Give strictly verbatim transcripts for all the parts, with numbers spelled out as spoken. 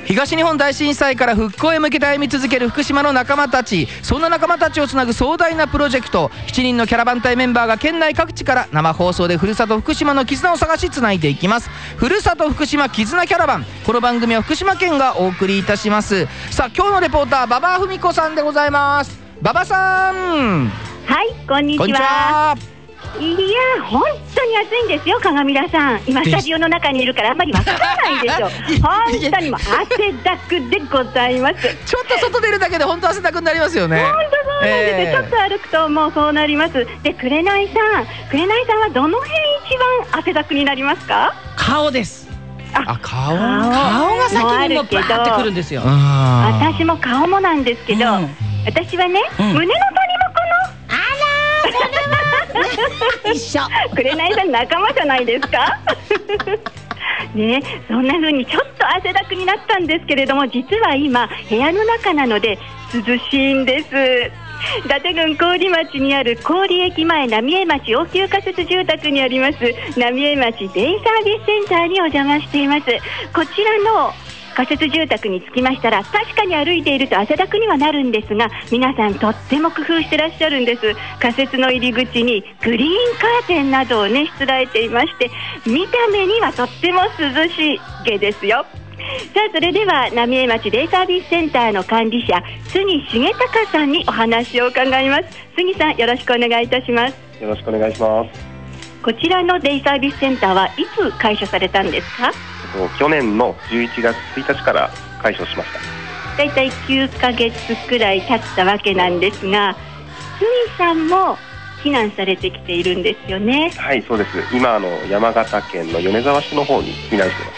東日本大震災から復興へ向けて歩み続ける福島の仲間たち、そんな仲間たちをつなぐ壮大なプロジェクト、しちにんのキャラバン隊メンバーが県内各地から生放送でふるさと福島の絆を探しつないでいきます。ふるさと福島絆キャラバン、この番組は福島県がお送りいたします。さあ今日のレポーター馬場文子さんでございます。馬場さん、 はい、こんにちは。 こんにちは。 いや、本当に暑いんですよ、鏡田さん。今スタジオの中にいるからあんまりわからないでしょ。本当にもう汗だくでございます。 ちょっと外出るだけで本当汗だくになりますよね。 本当そうなんです、えー、ちょっと歩くともうそうなります。で、紅さん紅さんはどの辺一番汗だくになりますか？ 顔です。 あ、顔顔が先にもバーってくるんですよ。 私も顔もなんですけど、うん、私はね、うん、胸の谷もこのあらー、それは一緒。紅さん仲間じゃないですかね、そんな風にちょっと汗だくになったんですけれども、実は今部屋の中なので涼しいんです。伊達郡郡町にある郡駅前浪江町応急仮設住宅にあります浪江町デイサービスセンターにお邪魔しています。こちらの仮設住宅に着きましたら、確かに歩いていると汗だくにはなるんですが、皆さんとっても工夫してらっしゃるんです。仮設の入り口にグリーンカーテンなどをねしつらえていまして、見た目にはとっても涼しげですよ。さあそれでは浪江町デイサービスセンターの管理者杉重隆さんにお話を伺います。杉さん、よろしくお願いいたします。 よろしくお願いします。 こちらのデイサービスセンターはいつ開所されたんですか？ 去年のじゅういちがつついたちから開所しました。 だいたいきゅうかげつくらい経ったわけなんですが、杉さんも避難されてきているんですよね。 はい、そうです。今あの山形県の米沢市の方に避難してます。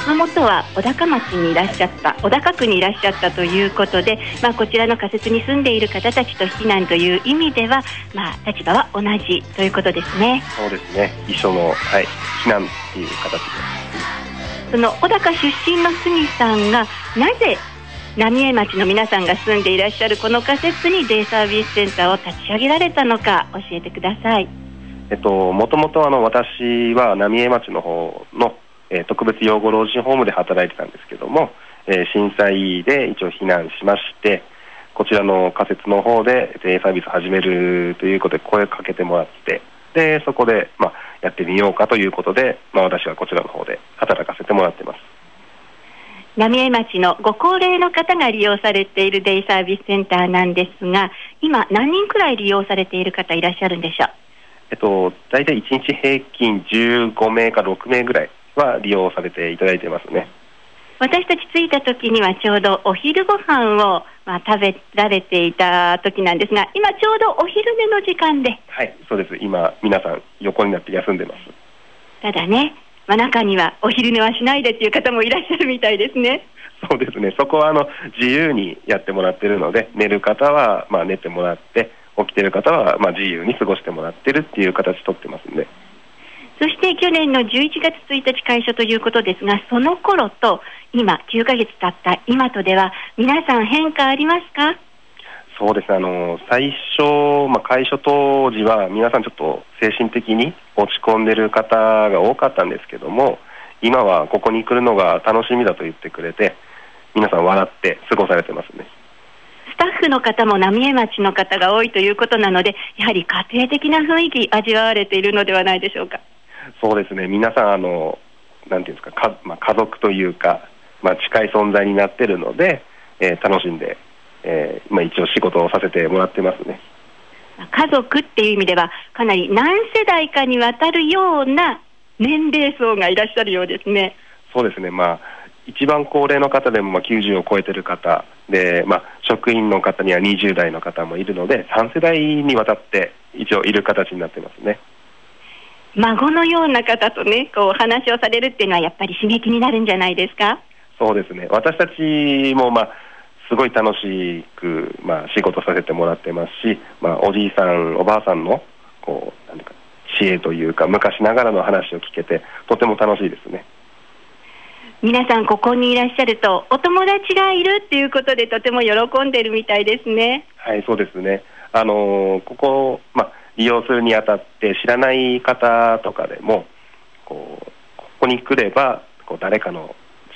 もともとは小高町にいらっしゃった小高区にいらっしゃったということで、まあ、こちらの仮設に住んでいる方たちと避難という意味では、まあ、立場は同じということですね。 そうですね、一緒の、はい、避難っていう形です。 その小高出身の杉さんがなぜ浪江町の皆さんが住んでいらっしゃるこの仮設にデイサービスセンターを立ち上げられたのか教えてください。 えっと、もともとあの私は浪江町の方のえー、特別養護老人ホームで働いてたんですけども、えー、震災で一応避難しまして、こちらの仮設の方でデイサービス始めるということで声をかけてもらって、でそこで、まあ、やってみようかということで、まあ、私はこちらの方で働かせてもらってます。 浪江町のご高齢の方が利用されているデイサービスセンターなんですが、今何人くらい利用されている方いらっしゃるんでしょう？ えっと、だいたいいちにち平均じゅうごめいかろくめいぐらいは利用されていただいてますね。 私たち着いた時にはちょうどお昼ご飯を、まあ、食べられていた時なんですが、今ちょうどお昼寝の時間で。 はい、そうです。今皆さん横になって休んでます。 ただね、まあ、中にはお昼寝はしないでという方もいらっしゃるみたいですね。 そうですね、そこはあの自由にやってもらっているので、寝る方はまあ寝てもらって、起きている方はまあ自由に過ごしてもらってるっていう形とってますんで。 そして去年のじゅういちがつついたち開所ということですが、その頃と今きゅうかげつ経った今とでは皆さん変化ありますか？ そうですね、あの最初、まあ、開所当時は皆さんちょっと精神的に落ち込んでる方が多かったんですけども、今はここに来るのが楽しみだと言ってくれて、皆さん笑って過ごされてますね。 スタッフの方も浪江町の方が多いということなので、やはり家庭的な雰囲気味わわれているのではないでしょうか？ そうですね、皆さんあのなんていうんですか、か、まあ、家族というか、まあ、近い存在になっているので、えー、楽しんで、えーまあ、一応仕事をさせてもらってますね。 家族っていう意味ではかなり何世代かにわたるような年齢層がいらっしゃるようですね。 そうですね、まあ、一番高齢の方でもまあきゅうじゅうを超えてる方で、まあ、職員の方にはにじゅうだいの方もいるので、さんせだいにわたって一応いる形になってますね。 孫のような方とね、こう話をされるっていうのはやっぱり刺激になるんじゃないですか？そうですね、 私たちも、まあ、すごい楽しく、まあ、仕事させてもらってますし、まあ、おじいさんおばあさんのこうなんか知恵というか昔ながらの話を聞けてとても楽しいですね。 皆さんここにいらっしゃるとお友達がいるっていうことでとても喜んでるみたいですね。 はい、そうですね、あのー、ここ、まあ、利用するにあたって知らない方とかでもこうここに来ればこう誰かの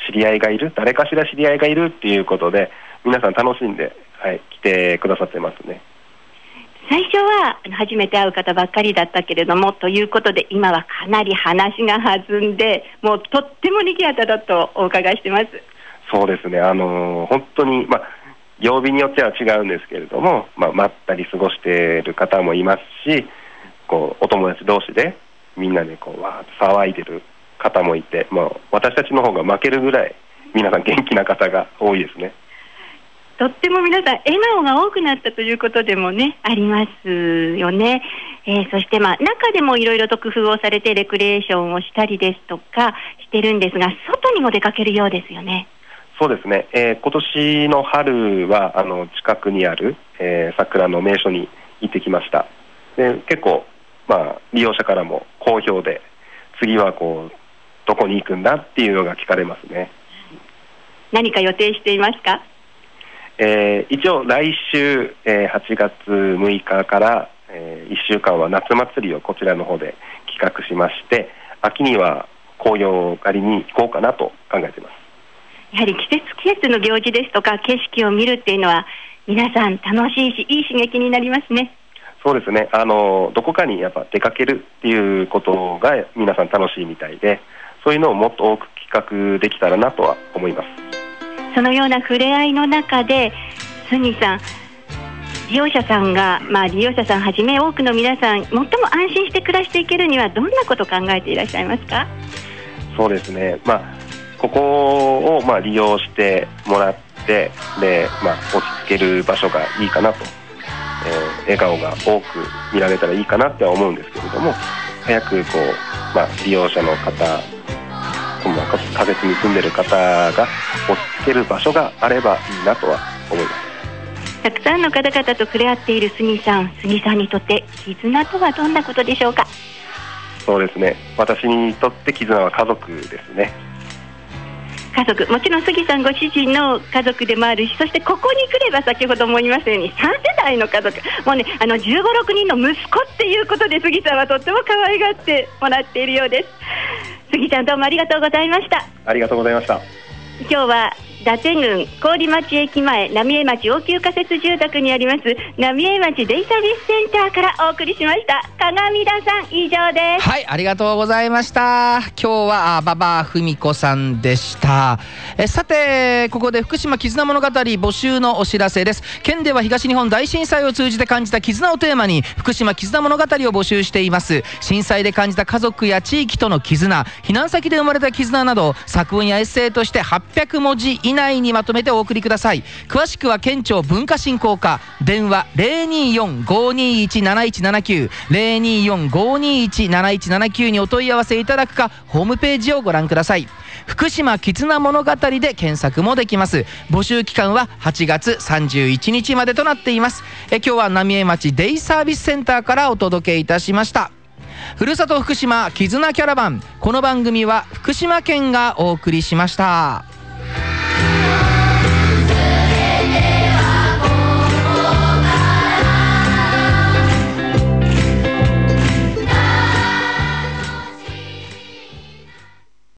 知り合いがいる、誰かしら知り合いがいるっていうことで皆さん楽しんで、はい、来てくださってますね。 最初は初めて会う方ばっかりだったけれどもということで、今はかなり話が弾んで、もうとっても賑やかだとお伺いしてます。 そうですね、あのー、本当に、まあ、曜日によっては違うんですけれども、まあ、まったり過ごしている方もいますし、こうお友達同士でみんなでこうわーっと騒いでる方もいて、まあ、私たちの方が負けるぐらい皆さん元気な方が多いですね。 とっても皆さん笑顔が多くなったということでもね、ありますよね。えー、そしてまあ中でもいろいろと工夫をされてレクリエーションをしたりですとかしてるんですが、外にも出かけるようですよね。 そうですね、えー、今年の春はあの近くにある、えー、桜の名所に行ってきました。で結構、まあ、利用者からも好評で、次はこうどこに行くんだっていうのが聞かれますね。 何か予定していますか？ えー、一応来週、えー、はちがつむいかから、えー、いっしゅうかんは夏祭りをこちらの方で企画しまして、秋には紅葉狩りに行こうかなと考えています。 やはり季節季節の行事ですとか景色を見るっていうのは皆さん楽しいし、いい刺激になりますね。 そうですね、あのどこかにやっぱ出かけるっていうことが皆さん楽しいみたいで、そういうのをもっと多く企画できたらなとは思います。 そのような触れ合いの中で杉さん、利用者さんが、まあ、利用者さんはじめ多くの皆さん最も安心して暮らしていけるにはどんなことを考えていらっしゃいますか？ そうですね、まあ、ここをまあ利用してもらってで、まあ、落ち着ける場所がいいかなと、えー、笑顔が多く見られたらいいかなっては思うんですけれども、早くこう、まあ、利用者の方、仮設に住んでいる方が落ち着ける場所があればいいなとは思います。 たくさんの方々と触れ合っている杉さん、杉さんにとって絆とはどんなことでしょうか？ そうですね、私にとって絆は家族ですね。 家族、もちろん杉さんご主人の家族でもあるし、そしてここに来れば先ほども言いましたようにさん世代の家族、もうね、あのじゅうご、ろくにんの息子っていうことで杉さんはとっても可愛がってもらっているようです。杉さん、どうもありがとうございました。 ありがとうございました。 今日は伊達郡郡町駅前浪江町応急仮設住宅にあります浪江町デイサービスセンターからお送りしました。鏡田さん、以上です。 はい、ありがとうございました。今日は馬場文子さんでした。えさて、ここで福島絆物語募集のお知らせです。県では東日本大震災を通じて感じた絆をテーマに福島絆物語を募集しています。震災で感じた家族や地域との絆、避難先で生まれた絆など作文やエッセイとしてはっぴゃくもじ以内にまとめてお送りください。詳しくは県庁文化振興課、電話 ゼロにーよん ごーにーいち ななーいちななきゅう ゼロにーよん ごーにーいち ななーいちななきゅう にお問い合わせいただくか、ホームページをご覧ください。福島絆物語で検索もできます。募集期間ははちがつさんじゅういちにちまでとなっています。え今日は浪江町デイサービスセンターからお届けいたしました。ふるさと福島絆キャラバン、この番組は福島県がお送りしました。